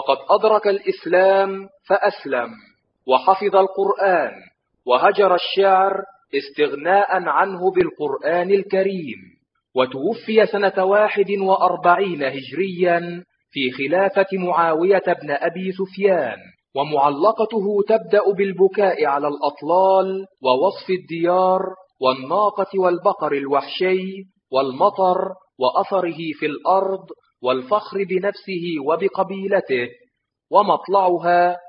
وقد أدرك الإسلام فأسلم، وحفظ القرآن، وهجر الشعر استغناء عنه بالقرآن الكريم، وتوفي سنة 41 هجريا في خلافة معاوية بن أبي سفيان. ومعلقته تبدأ بالبكاء على الأطلال ووصف الديار والناقة والبقر الوحشي والمطر وأثره في الأرض والفخر بنفسه وبقبيلته. ومطلعها